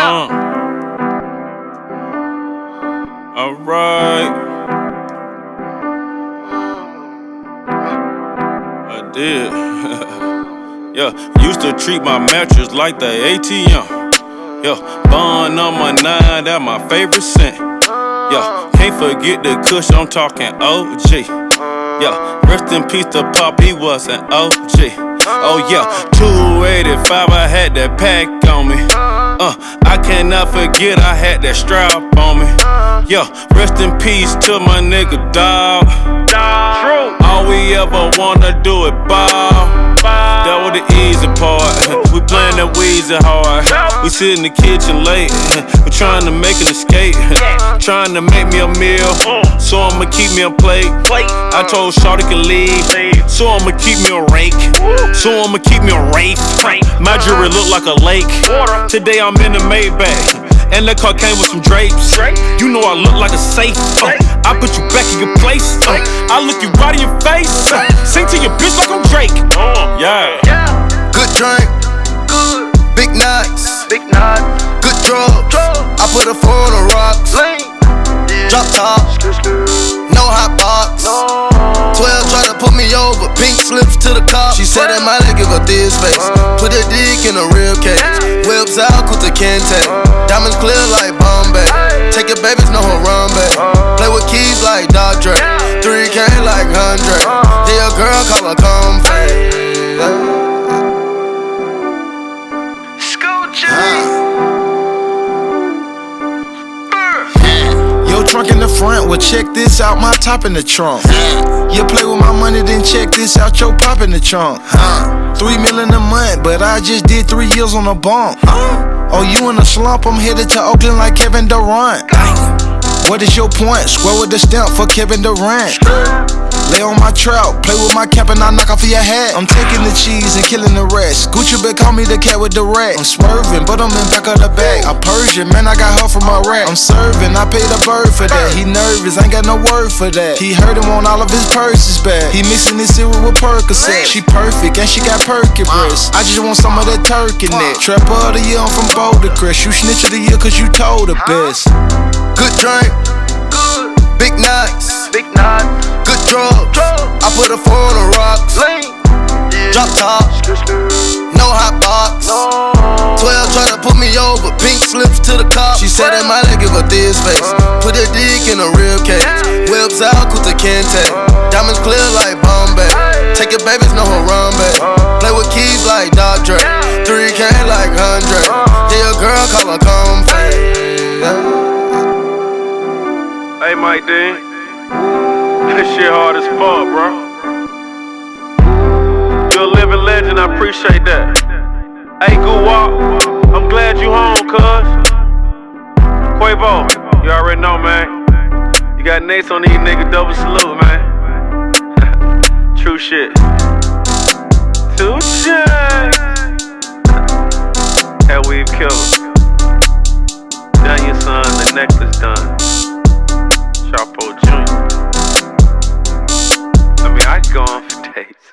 Alright. I did. Yeah, used to treat my mattress like the ATM. Yeah, bond number 9, that my favorite scent. Yeah, can't forget the kush, I'm talking OG. Yeah, rest in peace to Pop, he was an OG. Oh yeah, 285, I had that pack on me. I cannot forget I had that strap on me. Yeah, rest in peace to my nigga dog. All we ever wanna do is ball. That was the easy part. We playin' that Weezy hard. We sit in the kitchen late. We trying to make an escape. Trying to make me a meal, so I'ma keep me a plate. I told Shawty can leave, so I'ma keep me a rake. So I'ma keep me a rake. My jewelry look like a lake. Today I'm in the Maybach, and the car came with some drapes. You know I look like a safe. I put you back in your place. I look you right in your face. Sing to your bitch like I'm Drake. Yeah. Good drink, good. Big nights, good drugs. I put a 4 on the rocks. Drop top, no hot box. 12 try to put me over, pink slips to the cop. She said that might give her this face. Put a dick in a real cage. Whips out, Kuta Kente. Diamonds clear like Bombay. Take your babies, know her run back. Play with keys like Dr. Dre. 3K like 100. Yeah, a girl call her comfort. Yo, trunk in the front, well check this out, my top in the trunk. You play with my money, then check this out, your pop in the trunk. 3 million a month, but I just did 3 years on a bump. Oh, you in a slump, I'm headed to Oakland like Kevin Durant. What is your point? Square with the stamp for Kevin Durant. Lay on my trout, play with my cap and I knock off your hat. I'm taking the cheese and killing the rest. Gucci bitch call me the cat with the rat. I'm swerving, but I'm in back of the bag. I Persian, man, I got her from Iraq. I'm serving, I paid a bird for that. He nervous, ain't got no word for that. He heard him want all of his purses back. He mixing his cereal with Percocet. She perfect and she got perky breasts. I just want some of that turkey neck. Trapper of the year, I'm from Boulder Crest. You snitch of the year cause you told the best. Good drink, good. Big nights, good drugs. I put a 4 on the rocks. Drop top, no hot box. 12 try to put me over, pink slips to the cop. She said that might give her this face. Put a dick in a real cage. Whips out, Kuta Kente. Diamonds clear like Bombay. Take your babies, know her run back. Play with keys like Dr. Dre. 3K like 100. Yeah, a girl call her comfort. Hey, Mike Dean, this shit hard as fuck, bro. You're a living legend, I appreciate that. Hey, Guwap, I'm glad you home, cuz. Quavo, you already know, man. You got Nates on these niggas, double salute, man. True shit. 2 Chainz. That weave killer. Done your son, the necklace done. Chapo Jr. I mean, I can go on for days.